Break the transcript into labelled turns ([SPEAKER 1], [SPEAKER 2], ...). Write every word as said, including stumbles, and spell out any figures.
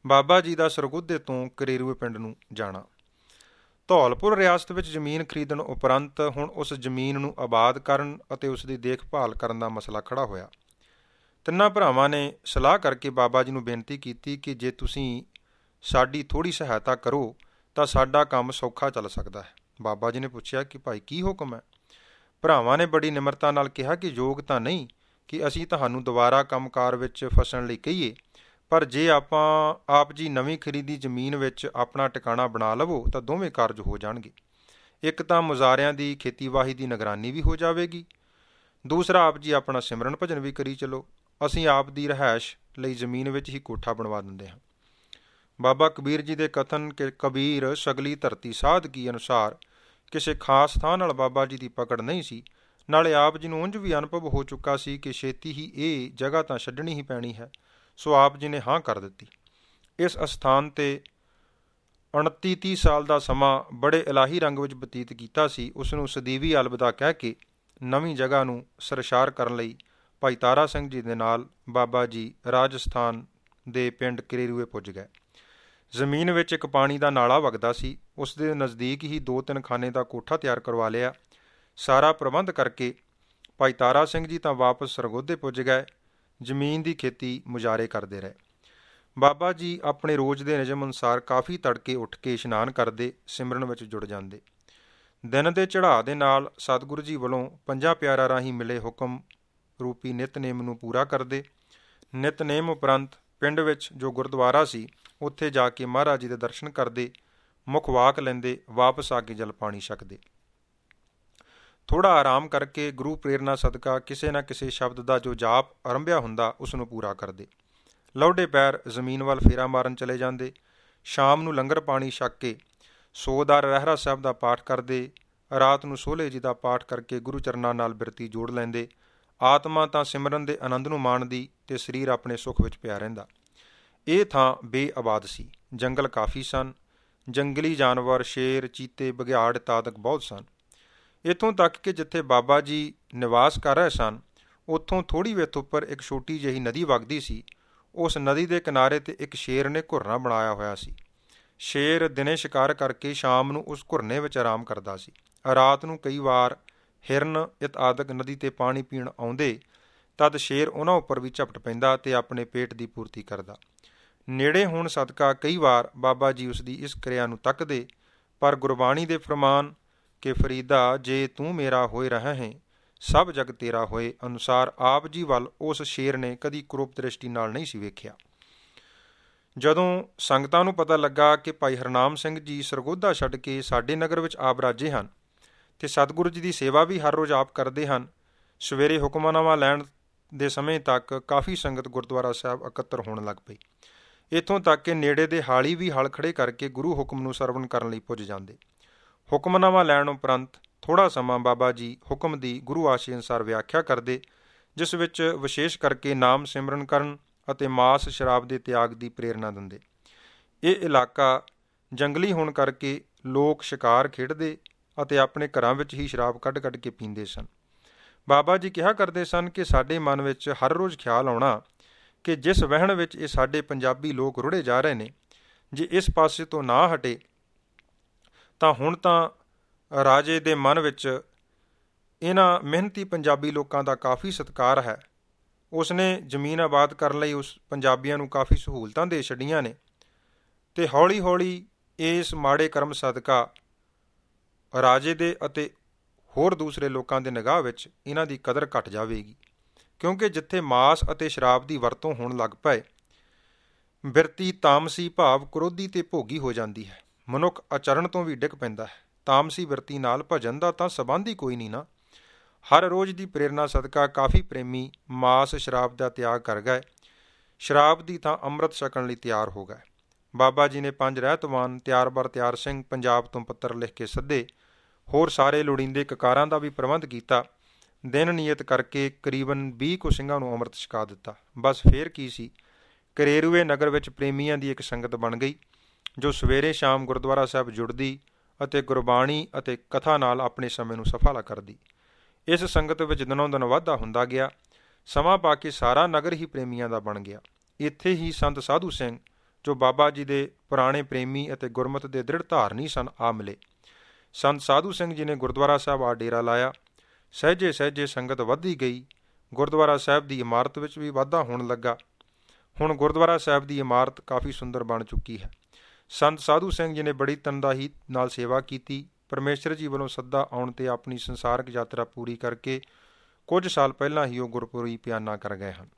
[SPEAKER 1] ਬਾਬਾ ਜੀ ਦਾ ਸਰਗੁੱਦੇ ਤੋਂ ਕਰੇਰੂਏ ਪਿੰਡ ਨੂੰ ਜਾਣਾ। ਧੌਲਪੁਰ ਰਿਆਸਤ ਵਿੱਚ ਜ਼ਮੀਨ ਖਰੀਦਣ ਉਪਰੰਤ ਹੁਣ ਉਸ ਜ਼ਮੀਨ ਨੂੰ ਆਬਾਦ ਕਰਨ ਅਤੇ ਉਸ ਦੀ ਦੇਖਭਾਲ ਕਰਨ ਦਾ ਮਸਲਾ ਖੜਾ ਹੋਇਆ। ਤਿੰਨਾਂ ਭਰਾਵਾਂ ਨੇ ਸਲਾਹ ਕਰਕੇ ਬਾਬਾ ਜੀ ਨੂੰ ਬੇਨਤੀ ਕੀਤੀ ਕਿ ਜੇ ਤੁਸੀਂ ਸਾਡੀ ਥੋੜ੍ਹੀ ਸਹਾਇਤਾ ਕਰੋ ਤਾਂ ਸਾਡਾ ਕੰਮ ਸੌਖਾ ਚੱਲ ਸਕਦਾ ਹੈ। ਬਾਬਾ ਜੀ ਨੇ ਪੁੱਛਿਆ ਕਿ ਭਾਈ ਕੀ ਹੁਕਮ ਹੈ। ਭਰਾਵਾਂ ਨੇ ਬੜੀ ਨਿਮਰਤਾ ਨਾਲ ਕਿਹਾ ਕਿ ਯੋਗ ਤਾਂ ਨਹੀਂ ਕਿ ਅਸੀਂ ਤੁਹਾਨੂੰ ਦੁਬਾਰਾ ਕੰਮਕਾਰ ਵਿੱਚ ਫਸਣ ਲਈ ਕਹੀਏ, ਪਰ ਜੇ ਆਪਾਂ ਆਪ ਜੀ ਨਵੀਂ ਖਰੀਦੀ ਜ਼ਮੀਨ ਵਿੱਚ ਆਪਣਾ ਟਿਕਾਣਾ ਬਣਾ ਲਵੋ ਤਾਂ ਦੋਵੇਂ ਕਾਰਜ ਹੋ ਜਾਣਗੇ। ਇੱਕ ਤਾਂ ਮੁਜ਼ਾਰਿਆਂ ਦੀ ਖੇਤੀਬਾੜੀ ਦੀ ਨਿਗਰਾਨੀ ਵੀ ਹੋ ਜਾਵੇਗੀ, ਦੂਸਰਾ ਆਪ ਜੀ ਆਪਣਾ ਸਿਮਰਨ ਭਜਨ ਵੀ ਕਰੀ ਚਲੋ। ਅਸੀਂ ਆਪ ਦੀ ਰਿਹਾਇਸ਼ ਲਈ ਜ਼ਮੀਨ ਵਿੱਚ ਹੀ ਕੋਠਾ ਬਣਵਾ ਦਿੰਦੇ ਹਾਂ। ਬਾਬਾ ਕਬੀਰ ਜੀ ਦੇ ਕਥਨ ਕਿ ਕਬੀਰ ਸਗਲੀ ਧਰਤੀ ਸਾਧਕੀ ਅਨੁਸਾਰ ਕਿਸੇ ਖਾਸ ਥਾਂ ਨਾਲ ਬਾਬਾ ਜੀ ਦੀ ਪਕੜ ਨਹੀਂ ਸੀ। ਨਾਲੇ ਆਪ ਜੀ ਨੂੰ ਉਂਝ ਵੀ ਅਨੁਭਵ ਹੋ ਚੁੱਕਾ ਸੀ ਕਿ ਛੇਤੀ ਹੀ ਇਹ ਜਗ੍ਹਾ ਤਾਂ ਛੱਡਣੀ ਹੀ ਪੈਣੀ ਹੈ, ਸੋ ਆਪ ਜੀ ਨੇ ਹਾਂ ਕਰ ਦਿੱਤੀ। ਇਸ ਅਸਥਾਨ 'ਤੇ ਉਨੱਤੀ ਤੀਹ ਸਾਲ ਦਾ ਸਮਾਂ ਬੜੇ ਇਲਾਹੀ ਰੰਗ ਵਿੱਚ ਬਤੀਤ ਕੀਤਾ ਸੀ। ਉਸ ਨੂੰ ਸਦੀਵੀ ਅਲਵਿਦਾ ਕਹਿ ਕੇ ਨਵੀਂ ਜਗ੍ਹਾ ਨੂੰ ਸਰਸ਼ਾਰ ਕਰਨ ਲਈ ਭਾਈ ਤਾਰਾ ਸਿੰਘ ਜੀ ਦੇ ਨਾਲ ਬਾਬਾ ਜੀ ਰਾਜਸਥਾਨ ਦੇ ਪਿੰਡ ਕਰੇਰੂਏ ਪੁੱਜ ਗਏ। ਜ਼ਮੀਨ ਵਿੱਚ ਇੱਕ ਪਾਣੀ ਦਾ ਨਾਲਾ ਵਗਦਾ ਸੀ, ਉਸ ਦੇ ਨਜ਼ਦੀਕ ਹੀ ਦੋ ਤਿੰਨ ਖਾਨੇ ਦਾ ਕੋਠਾ ਤਿਆਰ ਕਰਵਾ ਲਿਆ। ਸਾਰਾ ਪ੍ਰਬੰਧ ਕਰਕੇ ਭਾਈ ਤਾਰਾ ਸਿੰਘ ਜੀ ਤਾਂ ਵਾਪਸ ਸਰਗੋਧੇ ਪੁੱਜ ਗਏ। ਜ਼ਮੀਨ ਦੀ ਖੇਤੀ ਮੁਜ਼ਾਰੇ ਕਰਦੇ ਰਹੇ। ਬਾਬਾ ਜੀ ਆਪਣੇ ਰੋਜ਼ ਦੇ ਨਿਯਮ ਅਨੁਸਾਰ ਕਾਫੀ ਤੜਕੇ ਉੱਠ ਕੇ ਇਸ਼ਨਾਨ ਕਰਦੇ, ਸਿਮਰਨ ਵਿੱਚ ਜੁੜ ਜਾਂਦੇ। ਦਿਨ ਦੇ ਚੜ੍ਹਾਅ ਦੇ ਨਾਲ ਸਤਿਗੁਰੂ ਜੀ ਵੱਲੋਂ ਪੰਜਾਂ ਪਿਆਰਾਂ ਰਾਹੀਂ ਮਿਲੇ ਹੁਕਮ ਰੂਪੀ ਨਿਤਨੇਮ ਨੂੰ ਪੂਰਾ ਕਰਦੇ। ਨਿਤਨੇਮ ਉਪਰੰਤ ਪਿੰਡ ਵਿੱਚ ਜੋ ਗੁਰਦੁਆਰਾ ਸੀ ਉੱਥੇ ਜਾ ਕੇ ਮਹਾਰਾਜ ਜੀ ਦੇ ਦਰਸ਼ਨ ਕਰਦੇ, ਮੁੱਖ ਵਾਕ ਲੈਂਦੇ, ਵਾਪਸ ਆ ਕੇ ਜਲ ਪਾਣੀ ਛਕਦੇ। ਥੋੜ੍ਹਾ ਆਰਾਮ ਕਰਕੇ ਗੁਰੂ ਪ੍ਰੇਰਨਾ ਸਦਕਾ ਕਿਸੇ ਨਾ ਕਿਸੇ ਸ਼ਬਦ ਦਾ ਜੋ ਜਾਪ ਆਰੰਭਿਆ ਹੁੰਦਾ ਉਸ ਨੂੰ ਪੂਰਾ ਕਰਦੇ। ਲੌਡੇ ਪੈਰ ਜ਼ਮੀਨ ਵੱਲ ਫੇਰਾ ਮਾਰਨ ਚਲੇ ਜਾਂਦੇ। ਸ਼ਾਮ ਨੂੰ ਲੰਗਰ ਪਾਣੀ ਛਕ ਕੇ ਸੋਦਾਰ ਰਹਿਰਾ ਸਾਹਿਬ ਦਾ ਪਾਠ ਕਰਦੇ। ਰਾਤ ਨੂੰ ਸੋਹਲੇ ਜੀ ਦਾ ਪਾਠ ਕਰਕੇ ਗੁਰੂ ਚਰਨਾਂ ਨਾਲ ਬਿਰਤੀ ਜੋੜ ਲੈਂਦੇ। ਆਤਮਾ ਤਾਂ ਸਿਮਰਨ ਦੇ ਆਨੰਦ ਨੂੰ ਮਾਣਦੀ ਅਤੇ ਸਰੀਰ ਆਪਣੇ ਸੁੱਖ ਵਿੱਚ ਪਿਆ ਰਹਿੰਦਾ। ਇਹ ਥਾਂ ਬੇਆਬਾਦ ਸੀ। ਜੰਗਲ ਕਾਫੀ ਸਨ। ਜੰਗਲੀ ਜਾਨਵਰ ਸ਼ੇਰ, ਚੀਤੇ, ਬਘਿਆੜ ਤਾਦਕ ਬਹੁਤ ਸਨ। ਇੱਥੋਂ ਤੱਕ ਕਿ ਜਿੱਥੇ ਬਾਬਾ ਜੀ ਨਿਵਾਸ ਕਰ ਰਹੇ ਸਨ ਉੱਥੋਂ ਥੋੜ੍ਹੀ ਵਿੱਥ ਉੱਪਰ ਇੱਕ ਛੋਟੀ ਜਿਹੀ ਨਦੀ ਵਗਦੀ ਸੀ। ਉਸ ਨਦੀ ਦੇ ਕਿਨਾਰੇ 'ਤੇ ਇੱਕ ਸ਼ੇਰ ਨੇ ਘੁਰਨਾ ਬਣਾਇਆ ਹੋਇਆ ਸੀ। ਸ਼ੇਰ ਦਿਨੇ ਸ਼ਿਕਾਰ ਕਰਕੇ ਸ਼ਾਮ ਨੂੰ ਉਸ ਘੁਰਨੇ ਵਿੱਚ ਆਰਾਮ ਕਰਦਾ ਸੀ। ਰਾਤ ਨੂੰ ਕਈ ਵਾਰ ਹਿਰਨ ਇਤਆਦਿਕ ਨਦੀ 'ਤੇ ਪਾਣੀ ਪੀਣ ਆਉਂਦੇ, ਤਦ ਸ਼ੇਰ ਉਹਨਾਂ ਉੱਪਰ ਵੀ ਝਪਟ ਪੈਂਦਾ ਅਤੇ ਆਪਣੇ ਪੇਟ ਦੀ ਪੂਰਤੀ ਕਰਦਾ। ਨੇੜੇ ਹੋਣ ਸਦਕਾ ਕਈ ਵਾਰ ਬਾਬਾ ਜੀ ਉਸ ਦੀ ਇਸ ਕਿਰਿਆ ਨੂੰ ਤੱਕਦੇ, ਪਰ ਗੁਰਬਾਣੀ ਦੇ ਫਰਮਾਨ ਕਿ ਫਰੀਦਾ ਜੇ ਤੂੰ ਮੇਰਾ ਹੋਏ ਰਹਾ ਹੈ ਸਭ ਜਗ ਤੇਰਾ ਹੋਏ ਅਨੁਸਾਰ ਆਪ ਜੀ ਵੱਲ ਉਸ ਸ਼ੇਰ ਨੇ ਕਦੀ ਕਰੂਪ ਦ੍ਰਿਸ਼ਟੀ ਨਾਲ ਨਹੀਂ ਸੀ ਵੇਖਿਆ। ਜਦੋਂ ਸੰਗਤਾਂ ਨੂੰ ਪਤਾ ਲੱਗਾ ਕਿ ਭਾਈ ਹਰਨਾਮ ਸਿੰਘ ਜੀ ਸਰਗੋਧਾ ਛੱਡ ਕੇ ਸਾਡੇ ਨਗਰ ਵਿੱਚ ਆ ਬਰਾਜੇ ਹਨ ਅਤੇ ਸਤਿਗੁਰੂ ਜੀ ਦੀ ਸੇਵਾ ਵੀ ਹਰ ਰੋਜ਼ ਆਪ ਕਰਦੇ ਹਨ, ਸਵੇਰੇ ਹੁਕਮਨਾਮਾ ਲੈਣ ਦੇ ਸਮੇਂ ਤੱਕ ਕਾਫੀ ਸੰਗਤ ਗੁਰਦੁਆਰਾ ਸਾਹਿਬ ਇਕੱਤਰ ਹੋਣ ਲੱਗ ਪਈ। ਇੱਥੋਂ ਤੱਕ ਕਿ ਨੇੜੇ ਦੇ ਹਾਲੀ ਵੀ ਹਲ ਖੜੇ ਕਰਕੇ ਗੁਰੂ ਹੁਕਮ ਨੂੰ ਸਰਵਣ ਕਰਨ ਲਈ ਪੁੱਜ ਜਾਂਦੇ। ਹੁਕਮਨਾਮਾ ਲੈਣ ਉਪਰੰਤ ਥੋੜ੍ਹਾ ਸਮਾਂ ਬਾਬਾ ਜੀ ਹੁਕਮ ਦੀ ਗੁਰੂ ਆਸ਼ੇ ਅਨੁਸਾਰ ਵਿਆਖਿਆ ਕਰਦੇ, ਜਿਸ ਵਿੱਚ ਵਿਸ਼ੇਸ਼ ਕਰਕੇ ਨਾਮ ਸਿਮਰਨ ਕਰਨ ਅਤੇ ਮਾਸ ਸ਼ਰਾਬ ਦੇ ਤਿਆਗ ਦੀ ਪ੍ਰੇਰਨਾ ਦਿੰਦੇ। ਇਹ ਇਲਾਕਾ ਜੰਗਲੀ ਹੋਣ ਕਰਕੇ ਲੋਕ ਸ਼ਿਕਾਰ ਖੇਡਦੇ ਅਤੇ ਆਪਣੇ ਘਰਾਂ ਵਿੱਚ ਹੀ ਸ਼ਰਾਬ ਕੱਢ ਕੱਢ ਕੇ ਪੀਂਦੇ ਸਨ। ਬਾਬਾ ਜੀ ਕਿਹਾ ਕਰਦੇ ਸਨ ਕਿ ਸਾਡੇ ਮਨ ਵਿੱਚ ਹਰ ਰੋਜ਼ ਖਿਆਲ ਆਉਣਾ ਕਿ ਜਿਸ ਵਹਿਣ ਵਿੱਚ ਇਹ ਸਾਡੇ ਪੰਜਾਬੀ ਲੋਕ ਰੁੜੇ ਜਾ ਰਹੇ ਨੇ, ਜੇ ਇਸ ਪਾਸੇ ਤੋਂ ਨਾ ਹਟੇ ਤਾਂ ਹੁਣ ਤਾਂ ਰਾਜੇ ਦੇ ਮਨ ਵਿੱਚ ਇਹਨਾਂ ਮਿਹਨਤੀ ਪੰਜਾਬੀ ਲੋਕਾਂ ਦਾ ਕਾਫੀ ਸਤਿਕਾਰ ਹੈ। ਉਸ ਨੇ ਜ਼ਮੀਨ ਆਬਾਦ ਕਰਨ ਲਈ ਉਸ ਪੰਜਾਬੀਆਂ ਨੂੰ ਕਾਫੀ ਸਹੂਲਤਾਂ ਦੇ ਛੱਡੀਆਂ ਨੇ ਅਤੇ ਹੌਲੀ ਹੌਲੀ ਇਸ ਮਾੜੇ ਕਰਮ ਸਦਕਾ ਰਾਜੇ ਦੇ ਅਤੇ ਹੋਰ ਦੂਸਰੇ ਲੋਕਾਂ ਦੇ ਨਿਗਾਹ ਵਿੱਚ ਇਹਨਾਂ ਦੀ ਕਦਰ ਘੱਟ ਜਾਵੇਗੀ, ਕਿਉਂਕਿ ਜਿੱਥੇ ਮਾਸ ਅਤੇ ਸ਼ਰਾਬ ਦੀ ਵਰਤੋਂ ਹੋਣ ਲੱਗ ਪਏ, ਬਿਰਤੀ ਤਾਮਸੀ ਭਾਵ ਕ੍ਰੋਧੀ ਅਤੇ ਭੋਗੀ ਹੋ ਜਾਂਦੀ ਹੈ। ਮਨੁੱਖ ਆਚਰਣ ਤੋਂ ਵੀ ਡਿੱਗ ਪੈਂਦਾ ਹੈ। ਤਾਮਸੀ ਬਿਰਤੀ ਨਾਲ ਭਜਨ ਦਾ ਤਾਂ ਸੰਬੰਧ ਹੀ ਕੋਈ ਨਹੀਂ ਨਾ। ਹਰ ਰੋਜ਼ ਦੀ ਪ੍ਰੇਰਨਾ ਸਦਕਾ ਕਾਫੀ ਪ੍ਰੇਮੀ ਮਾਸ ਸ਼ਰਾਬ ਦਾ ਤਿਆਗ ਕਰ ਗਏ। ਸ਼ਰਾਬ ਦੀ ਤਾਂ ਅੰਮ੍ਰਿਤ ਛਕਣ ਲਈ ਤਿਆਰ ਹੋ ਗਏ। ਬਾਬਾ ਜੀ ਨੇ ਪੰਜ ਰਹਿਤਵਾਨ ਤਿਆਰ ਬਰ ਤਿਆਰ ਸਿੰਘ ਪੰਜਾਬ ਤੋਂ ਪੱਤਰ ਲਿਖ ਕੇ ਸੱਦੇ। ਹੋਰ ਸਾਰੇ ਲੋੜੀਂਦੇ ਕਕਾਰਾਂ ਦਾ ਵੀ ਪ੍ਰਬੰਧ ਕੀਤਾ। ਦਿਨ ਨਿਯਤ ਕਰਕੇ ਕਰੀਬਨ ਵੀਹ ਕੁ ਸਿੰਘਾਂ ਨੂੰ ਅੰਮ੍ਰਿਤ ਛਕਾ ਦਿੱਤਾ। ਬਸ ਫੇਰ ਕੀ ਸੀ, ਕਰੇਰੂਏ ਨਗਰ ਵਿੱਚ ਪ੍ਰੇਮੀਆਂ ਦੀ ਇੱਕ ਸੰਗਤ ਬਣ ਗਈ ਜੋ ਸਵੇਰੇ ਸ਼ਾਮ ਗੁਰਦੁਆਰਾ ਸਾਹਿਬ ਜੁੜਦੀ ਅਤੇ ਗੁਰਬਾਣੀ ਅਤੇ ਕਥਾ ਨਾਲ ਆਪਣੇ ਸਮੇਂ ਨੂੰ ਸਫਲਾ ਕਰਦੀ। ਇਸ ਸੰਗਤ ਵਿੱਚ ਦਿਨੋਂ ਦਿਨ ਵਾਧਾ ਹੁੰਦਾ ਗਿਆ। ਸਮਾਂ ਪਾ ਕੇ ਸਾਰਾ ਨਗਰ ਹੀ ਪ੍ਰੇਮੀਆਂ ਦਾ ਬਣ ਗਿਆ। ਇੱਥੇ ਹੀ ਸੰਤ ਸਾਧੂ ਸਿੰਘ ਜੋ ਬਾਬਾ ਜੀ ਦੇ ਪੁਰਾਣੇ ਪ੍ਰੇਮੀ ਅਤੇ ਗੁਰਮਤਿ ਦੇ ਦ੍ਰਿੜ ਧਾਰਨੀ ਸਨ, ਆ ਮਿਲੇ। ਸੰਤ ਸਾਧੂ ਸਿੰਘ ਜੀ ਨੇ ਗੁਰਦੁਆਰਾ ਸਾਹਿਬ ਆ ਡੇਰਾ ਲਾਇਆ। ਸਹਿਜੇ ਸਹਿਜੇ ਸੰਗਤ ਵੱਧਦੀ ਗਈ। ਗੁਰਦੁਆਰਾ ਸਾਹਿਬ ਦੀ ਇਮਾਰਤ ਵਿੱਚ ਵੀ ਵਾਧਾ ਹੋਣ ਲੱਗਾ। ਹੁਣ ਗੁਰਦੁਆਰਾ ਸਾਹਿਬ ਦੀ ਇਮਾਰਤ ਕਾਫੀ ਸੁੰਦਰ ਬਣ ਚੁੱਕੀ ਹੈ। ਸੰਤ ਸਾਧੂ ਸਿੰਘ ਜੀ ਨੇ ਬੜੀ ਤਨਦਾਹੀ ਨਾਲ ਸੇਵਾ ਕੀਤੀ। ਪਰਮੇਸ਼ਰ ਜੀ ਵੱਲੋਂ ਸੱਦਾ ਆਉਣ 'ਤੇ ਆਪਣੀ ਸੰਸਾਰਕ ਯਾਤਰਾ ਪੂਰੀ ਕਰਕੇ ਕੁਝ ਸਾਲ ਪਹਿਲਾਂ ਹੀ ਉਹ ਗੁਰਪੁਰੀ ਪਿਆਨਾ ਕਰ ਗਏ ਹਨ।